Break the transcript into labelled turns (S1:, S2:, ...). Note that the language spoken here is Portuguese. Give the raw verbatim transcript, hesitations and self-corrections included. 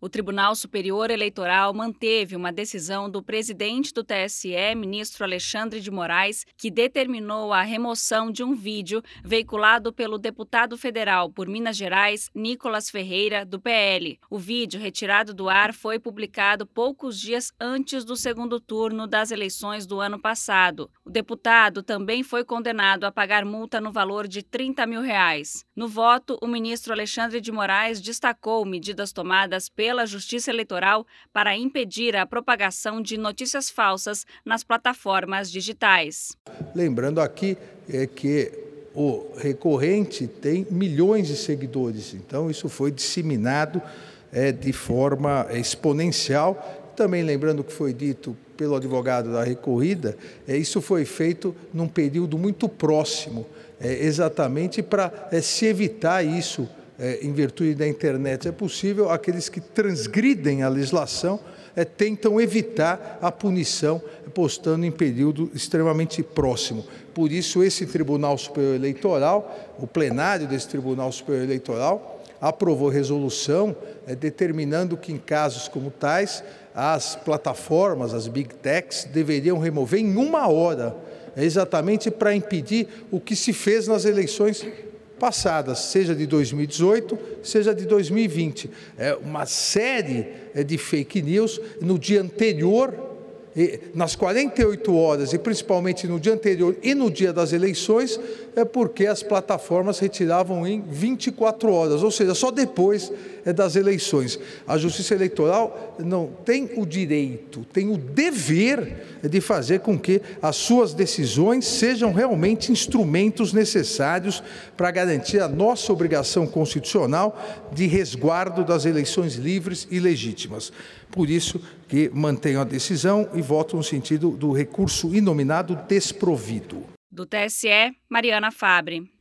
S1: O Tribunal Superior Eleitoral manteve uma decisão do presidente do T S E, ministro Alexandre de Moraes, que determinou a remoção de um vídeo veiculado pelo deputado federal por Minas Gerais, Nicolas Ferreira, do P L. O vídeo retirado do ar foi publicado poucos dias antes do segundo turno das eleições do ano passado. O deputado também foi condenado a pagar multa no valor de trinta mil reais. No voto, o ministro Alexandre de Moraes destacou medidas tomadas pela pela Justiça Eleitoral para impedir a propagação de notícias falsas nas plataformas digitais.
S2: Lembrando aqui é que o recorrente tem milhões de seguidores, então isso foi disseminado é, de forma exponencial. Também lembrando o que foi dito pelo advogado da recorrida, é, isso foi feito num período muito próximo, é, exatamente para é, se evitar isso. É, em virtude da internet é possível, aqueles que transgridem a legislação é, tentam evitar a punição postando em período extremamente próximo. Por isso, esse Tribunal Superior Eleitoral, o plenário desse Tribunal Superior Eleitoral, aprovou resolução é, determinando que em casos como tais, as plataformas, as Big Techs, deveriam remover em uma hora, é, exatamente para impedir o que se fez nas eleições passadas, seja de dois mil e dezoito, seja de dois mil e vinte. É uma série de fake news no dia anterior, nas quarenta e oito horas e principalmente no dia anterior e no dia das eleições, é porque as plataformas retiravam em vinte e quatro horas, ou seja, só depois das eleições. A Justiça Eleitoral não tem o direito, tem o dever de fazer com que as suas decisões sejam realmente instrumentos necessários para garantir a nossa obrigação constitucional de resguardo das eleições livres e legítimas. Por isso que mantenho a decisão e voto no sentido do recurso inominado desprovido.
S1: Do T S E, Mariana Fabre.